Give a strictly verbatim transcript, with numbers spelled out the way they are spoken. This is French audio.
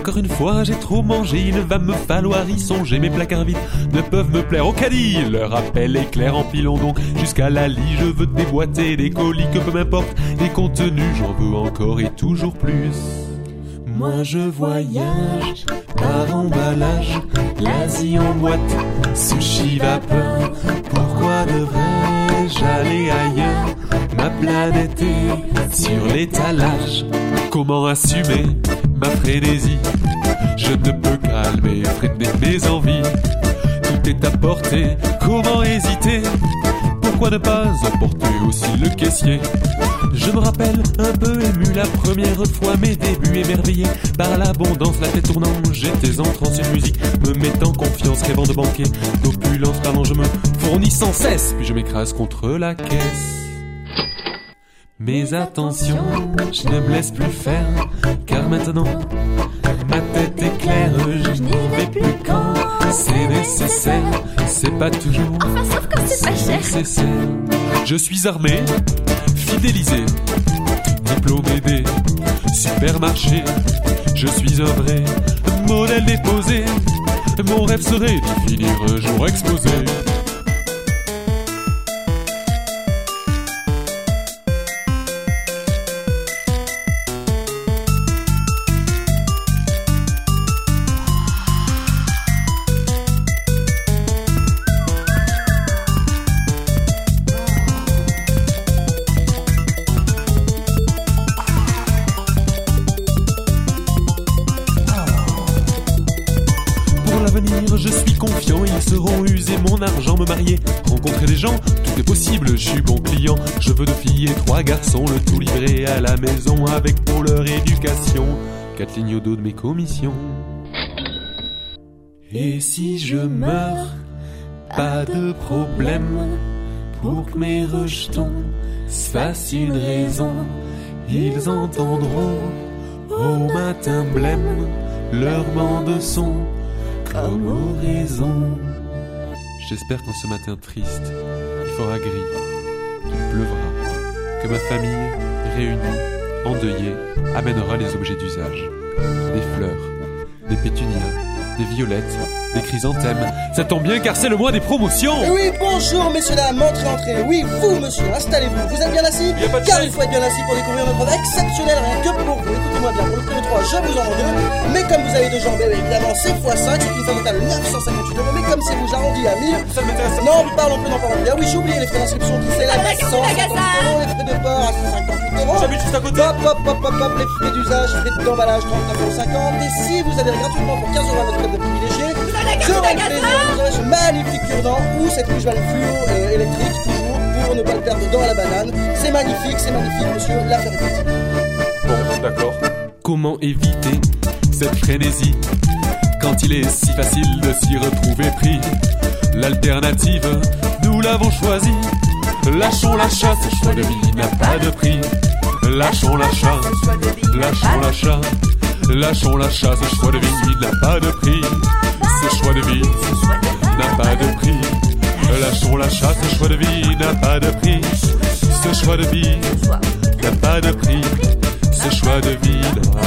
Encore une fois, j'ai trop mangé, il va me falloir y songer. Mes placards vides ne peuvent me plaire au caddie. Le rappel est clair, empilons donc jusqu'à la lie. Je veux des boîtes et des colis, que peu m'importe les contenus. J'en veux encore et toujours plus. Moi je voyage par emballage, l'Asie en boîte, sushi vapeur. Pourquoi devrais-je aller ailleurs? Ma planète est sur l'étalage. Comment assumer ma frénésie? Je ne peux calmer, freiner mes envies. Tout est à portée, comment hésiter? Pourquoi ne pas emporter aussi le caissier? Je me rappelle un peu ému la première fois, mes débuts émerveillés par l'abondance, la tête tournant, j'étais en transe, une musique me met en confiance, rêvant de banquer, d'opulence parlant, je me fournis sans cesse, puis je m'écrase contre la caisse. Mais attention, je ne me laisse plus faire, car maintenant, ma tête est claire, je n'y vais plus quand c'est nécessaire, c'est pas toujours, enfin sauf quand c'est pas cher. Nécessaire. Je suis armé, fidélisé, diplômé des supermarchés. Je suis un vrai modèle déposé. Mon rêve serait de finir un jour exposé. Je suis confiant, ils seront usés mon argent, me marier, rencontrer des gens, tout est possible, je suis bon client. Je veux deux filles et trois garçons, le tout livré à la maison, avec pour leur éducation quatre lignes au dos de mes commissions. Et si je meurs, pas de problème, pour que mes rejetons se fassent une raison. Ils entendront au matin blême leur bande son comme oraison. J'espère qu'en ce matin triste, il fera gris, qu'il pleuvra, que ma famille, réunie, endeuillée, amènera les objets d'usage. Des fleurs, des pétunias, des violettes, des chrysanthèmes. Ça tombe bien car c'est le mois des promotions. Et oui, bonjour messieurs, dames, entrez, entrez. Oui, vous monsieur, installez-vous. Vous êtes bien assis? Car il faut être bien assis pour découvrir notre offre exceptionnelle, rien que pour vous. Écoutez-moi bien, pour le prix de trois, je vous en rends deux. Mais comme vous avez deux jambes, évidemment, c'est fois cinq, ce qui fait un total de neuf cent cinquante-huit euros. Mais comme c'est vous, j'arrondis à mille. Ça m'intéresse. Non, parlons plus, non, parlons plus. Ah oui, j'ai oublié les frais d'inscription qui s'élèvent à cent cinquante-huit euros, les frais de port à cent cinquante-huit euros. J'habite juste à côté. Hop, hop, hop, hop, hop, les frais d'usage, frais d'emballage, trente-neuf euros cinquante. Et si vous avez gratuitement pour quinze euros à votre club de privilégié, je vous plaisir magnifique cure-dent ou cette couche valve fluo euh, électrique, toujours pour ne pas le perdre dans la banane. C'est magnifique, c'est magnifique, monsieur, l'affaire est faite. Bon, d'accord. Comment éviter cette frénésie quand il est si facile de s'y retrouver pris? L'alternative, nous l'avons choisie. Lâchons l'achat, ce choix de vie n'a pas de prix. Lâchons l'achat, lâchons l'achat, lâchons l'achat, ce choix de vie n'a pas de prix. Ce choix de vie n'a pas de prix. Lâchons l'achat, ce choix de vie n'a pas de prix. Ce choix de vie n'a pas de prix. Ce choix de vie n'a